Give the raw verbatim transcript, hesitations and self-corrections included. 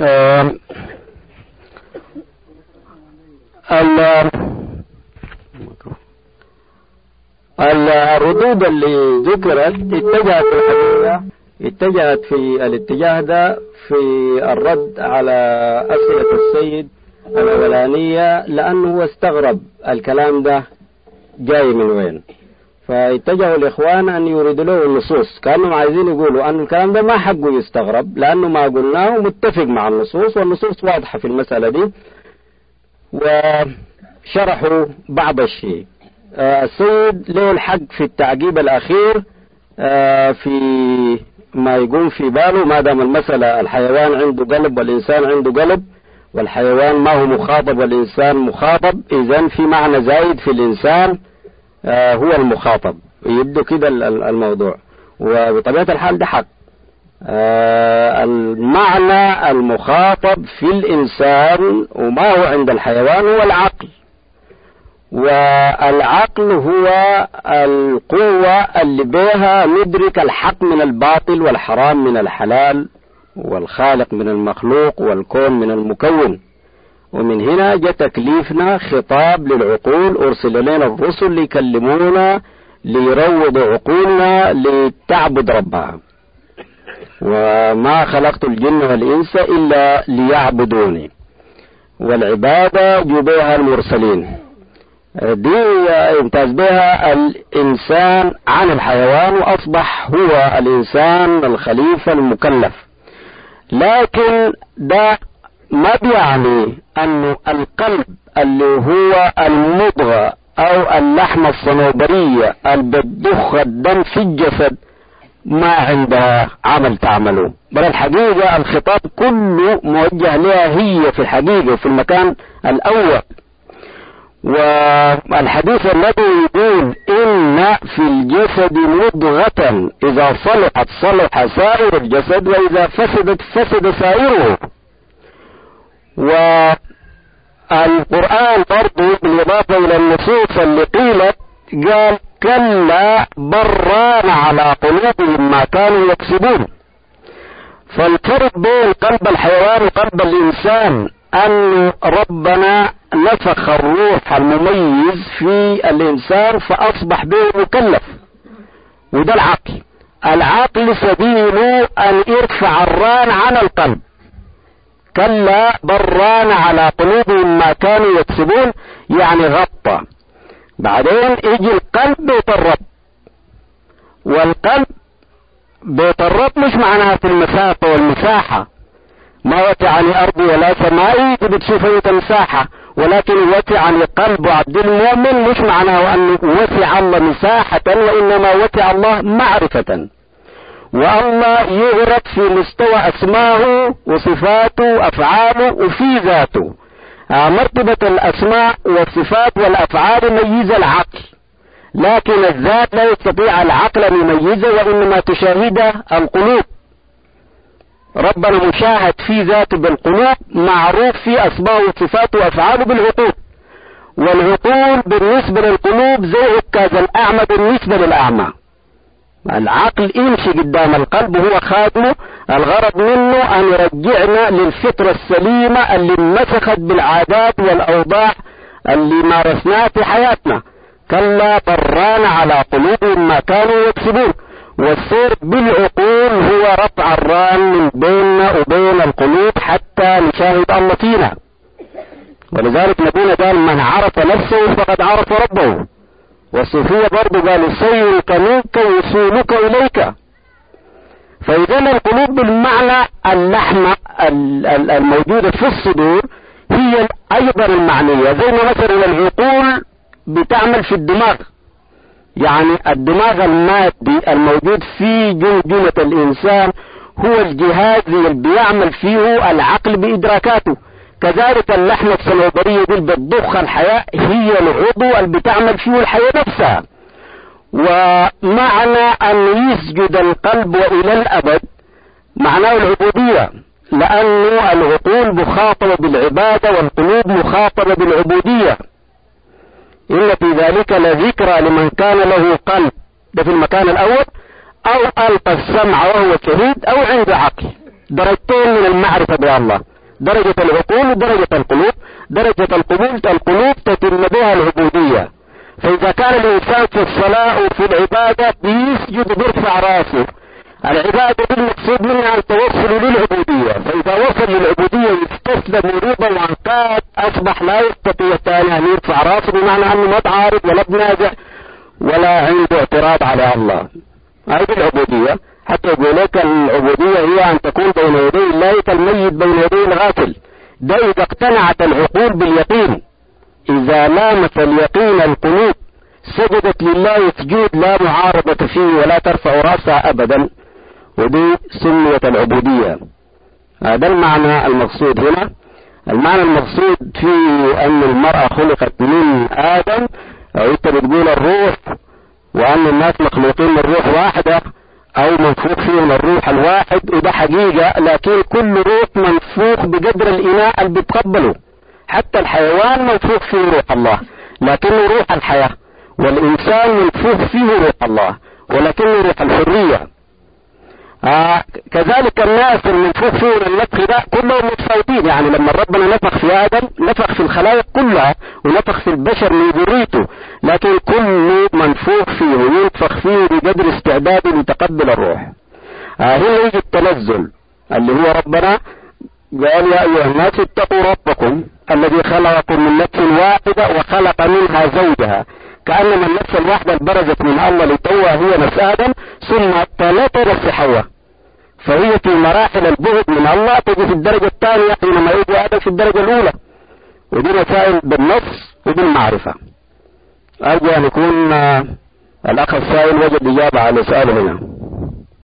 آه الردود اللي ذكرت اتجهت في الحقيقة اتجهت في الاتجاه ده في الرد على أسئلة السيد الأولانية، لأنه هو استغرب الكلام ده جاي من وين. فاتجهوا الإخوان أن يريدوا له النصوص، كانوا عايزين يقولوا أن الكلام ده ما حقه يستغرب، لأنه ما قلناه متفق مع النصوص، والنصوص واضحة في المسألة دي، وشرحوا بعض الشيء. آه السيد له الحق في التعقيب الأخير آه في ما يقوم في باله، ما دام المسألة الحيوان عنده قلب والإنسان عنده قلب، والحيوان ما هو مخاطب والإنسان مخاطب، إذن في معنى زايد في الإنسان آه هو المخاطب، يبدو كده الموضوع. وبطبيعة الحال ده حق. آه المعنى المخاطب في الإنسان وما هو عند الحيوان هو العقل، والعقل هو القوة اللي بها ندرك الحق من الباطل والحرام من الحلال والخالق من المخلوق والكون من المكون. ومن هنا جاء تكليفنا خطاب للعقول، أرسل لنا الرسل ليكلمونا ليروضوا عقولنا لتعبد ربها. وما خلقت الجن والإنس إلا ليعبدوني، والعبادة جبها المرسلين، دي يمتاز بها الإنسان عن الحيوان، وأصبح هو الإنسان الخليفة المكلف. لكن ده ما بيعني أن القلب اللي هو المضغة أو اللحمة الصنوبرية اللي بتضخ الدم في الجسد ما عندها عمل تعمله، بل الحقيقة الخطاب كله موجه لها هي في الحقيقة في المكان الأول. والحديث الذي يقول إن في الجسد مضغة إذا صلحت صلح سائر الجسد وإذا فسدت فسد سائره. والقرآن برضو بالإضافة إلى النصوص اللي قيلت قال كلا بران على قلوبهم ما كانوا يكسبون. فالفرق بين قلب الحيوان وقلب الإنسان أن ربنا نفخ الروح المميز في الإنسان فأصبح به مكلف، وده العقل. العقل سبيله أن يرفع الران عن القلب. كلا بران على قلوبهم ما كانوا يكسبون، يعني غطى. بعدين يجي القلب بيت الرب، والقلب بيت الرب مش معناها في المسافة والمساحة، ما وسعني أرضي ولا سمائي بتشوفه مساحة، ولكن وسعني قلب عبد المؤمن مش معناه أنه وسع الله مساحة، وإنما وسع الله معرفة. والله يعرف في مستوى أسماءه وصفاته وأفعاله وفي ذاته. مرتبة الأسماء والصفات والأفعال ميزة العقل، لكن الذات لا يستطيع العقل أن يميزه، وإنما تشاهده القلوب. ربنا مشاهد في ذاته بالقلوب، معروف في أسماء وصفاته وأفعاله بالعقول. والعقول بالنسبة للقلوب زي عكاز الأعمى بالنسبة للأعمى. العقل يمشي قدام القلب وهو خادمه، الغرض منه أن يرجعنا للفطرة السليمة اللي انمسخت بالعادات والأوضاع اللي مارسناها في حياتنا. كلا بران على قلوبهم ما كانوا يكسبون. والسير بالعقول هو رفع الران من بيننا وبين القلوب حتى نشاهد الله فينا. ولذلك نبينا قال من عرف نفسه فقد عرف ربه. والصوفية برضو قالوا سيرك منك وصولك إليك. فإذا القلوب بالمعنى اللحمة الموجودة في الصدور هي أيضا المعنية، زي ما مثلا العقول بتعمل في الدماغ، يعني الدماغ المادي الموجود في جمجمة الإنسان هو الجهاز اللي بيعمل فيه العقل بإدراكاته. كذلك اللحمة الصنوبرية دي بتضخ الحياة هي العضو اللي بتعمل فيه الحياة نفسها. ومعنى أن يسجد القلب وإلى الأبد معناه العبودية، لأنه العقول مخاطبة بالعبادة والقلوب مخاطبة بالعبودية. إن في ذلك لذكرى لمن كان له قلب، ده في المكان الأول، أو ألقى السمع وهو شهيد، أو عنده عقل. درجتين من المعرفة بالله. درجة العقول ودرجة القلوب. درجة القبول القلوب تتم بها العبودية. فإذا كان الإنسان في الصلاة وفي العبادة بيسجد بيرفع راسه، العبادة بالمقصود منها التوصل للعبودية، فإذا وصل للعبودية يستسلم ورضا وانقاد أصبح لا يستطيع الثاني أن يرفع راسه، بمعنى أنه ما تعارض ولا بنازع ولا عنده اعتراض على الله. هذه العبودية. حتى يقول لك العبودية هي أن تكون بين يدي الله كالميت بين يدي الغافل. ده إذا اقتنعت العقول باليقين. إذا لامس اليقين القلوب سجدت لله سجود لا معارضة فيه ولا ترفع رأسها أبدا، ودي سمية العبودية. هذا المعنى المقصود هنا. المعنى المقصود في أن المرأة خلقت من آدم، أو أنت بتقول الروح، وأن الناس مخلوقين من روح واحدة أو منفوخ فيهم الروح الواحد، وده حقيقة، لكن كل روح منفوخ بقدر الإناء اللي بتقبله. حتى الحيوان منفوخ فيه روح الله لكنه روح الحياة، والإنسان منفوخ فيه روح الله ولكنه روح الحرية. آه كذلك الناس المنفوخ فيهم النفخ ده كلهم متفاوتين. يعني لما ربنا نفخ في آدم نفخ في الخلائق كلها ونفخ في البشر من ذريته، لكن كل منفوخ فيه وينفخ فيه بقدر استعداده لتقبل الروح. آه هنا يجي التنزل اللي هو ربنا قال يا أيها الناس اتقوا ربكم الذي خلقكم من نفس واحدة وخلق منها زوجها، كأنما النفس الواحدة برزت من الله لتوها هي نفس آدم ثم تنطر في حواء، فهي في مراحل البعد من الله تجي في الدرجة الثانية حينما يجي آدم في الدرجة الأولى. ودي مسائل بالنص وبالمعرفة. أرجو أن يكون الأخ السائل وجد إجابة على سؤاله هنا.